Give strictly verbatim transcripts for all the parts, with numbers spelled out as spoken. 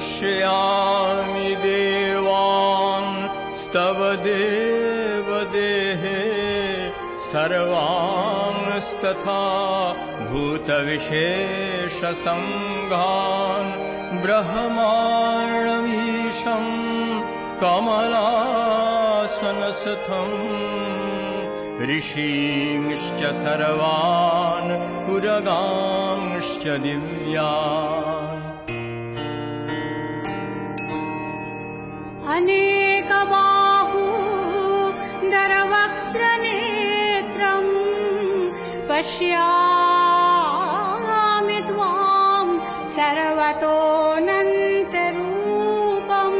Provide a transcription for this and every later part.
पश्यामि देवांस्तव देवदेहे सर्वांस्तथा भूतविशेषसङ्घान् ब्रह्माण्डमीशं कमलासनस्थं ऋषींश्च सर्वान् उरगांश्च दिव्यान् अनेकबाहूदरवक्त्रनेत्रम् पश्यामि त्वां सर्वतोऽनन्तरूपम्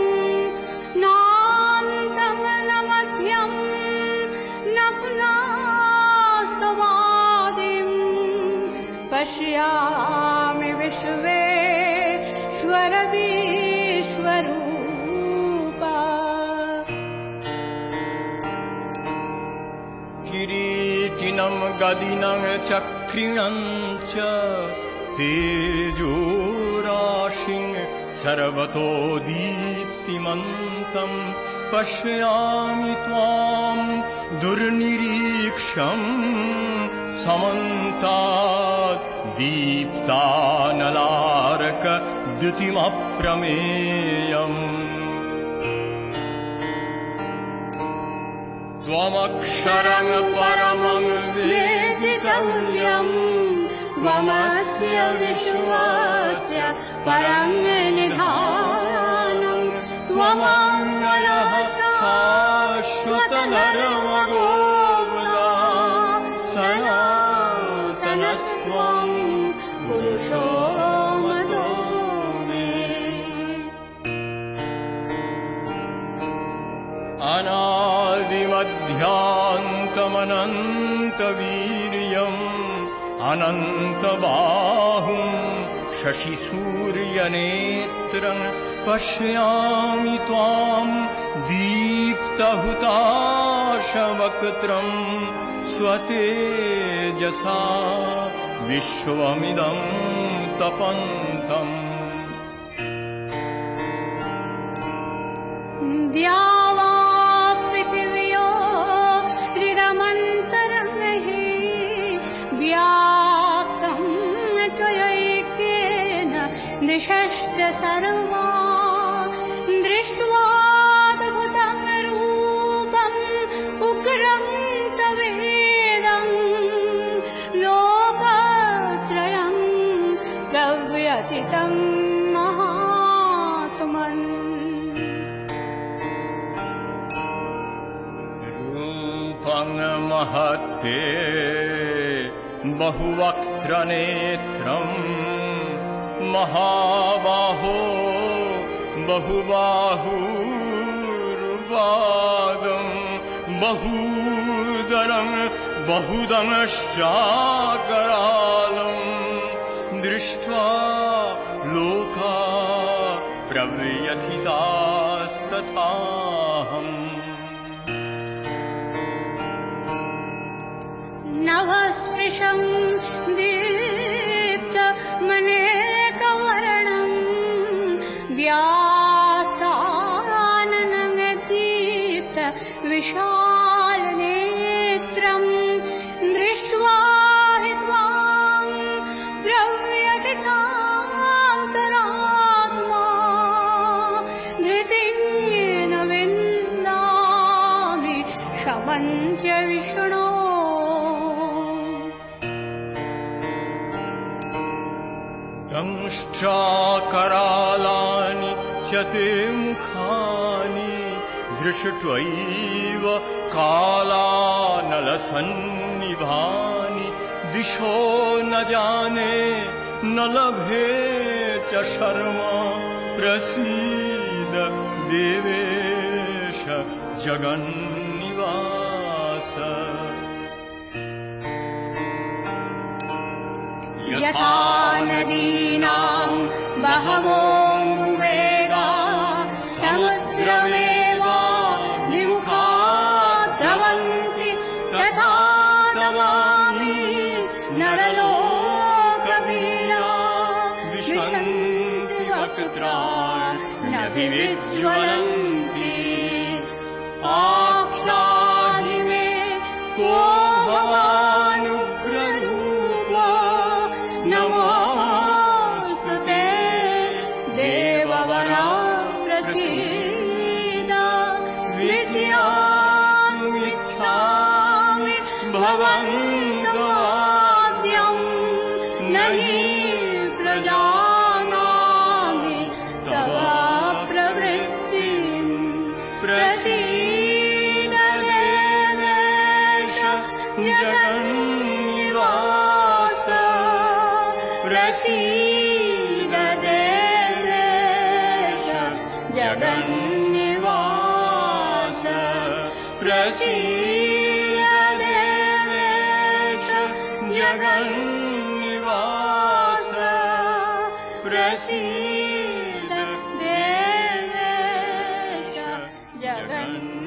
नान्तं न मध्यं न पुनस्तवादिं पश्यामि विश्वेश्वर विश्वरूपा किरीटिनं गदिनं चक्रिणं च तेजोराशिं सर्वतो दीप्तिमन्तं पश्यामि त्वां दुर्निरीक्षं समन्तात् दीप्तानलार्क द्युतिमप्रमेयम् त्वमक्षरं परमं वेदितव्यं त्वमस्य विश्वस्य परं निधानं त्वमङ्गलः शाश्वतधर्मगोविदा सनातनस्त्वं पुरुषो मतो मे अनादिमध्यान्तमनन्तवीर्यम् अनन्तबाहुं शशिसूर्यनेत्रं पश्यामि त्वां दीप्तहुताशवक्त्रं स्वतेजसा विश्वमिदं तपन्तम् द्यावा पृथिव्यो हृदमन्तरहि व्याप्तं त्वयैकेन दिशश्च सर्वा दृष्ट्वाद्भुतं रूपम् उग्रं तवेदं लोकत्रयं प्रव्यथितं महात्मन् महत्ते बहुवक्त्रनेत्रं महाबाहो बहुबाहुरुपादं बहुदरं बहुदंश्चाकरालं दृष्ट्वा लोका प्रव्यथितास्तथाहम् नभस्पृशं दीप्तमनेकवर्णं व्यासाननं दीप्त विशालनेत्रं दृष्ट्वा हि त्वां प्रव्यथितान्तरात्मा धृतिं न विन्दामि शमं च विष्णो दंष्ट्राकरालानि च ते मुखानि दृष्ट्वैव कालानलसन्निभानि दिशो न जाने न लभे च शर्मा प्रसीद देवेश जगन्निवास यथा नदीनां बहवो वेगा समुद्रमेव विमुखा द्रवन्ति तथा तवामि नरलोकवीरा विशन्ति वक्त्राणि अभिविज्वलन्ति आख्याहि मे को भवानुग्ररूप नमोऽस्तु ते देववरा प्रसीद विद्यानुमिच्छामि भवन्तवाद्यम् न हि प्रजानामि तव प्रवृत्तिम् प्रसीद देवेश जगन्निवास प्रसीद देवेश जगन्निवास प्रसीद देवेश जगन्निवास प्रसीद देवेश जगन्निवास।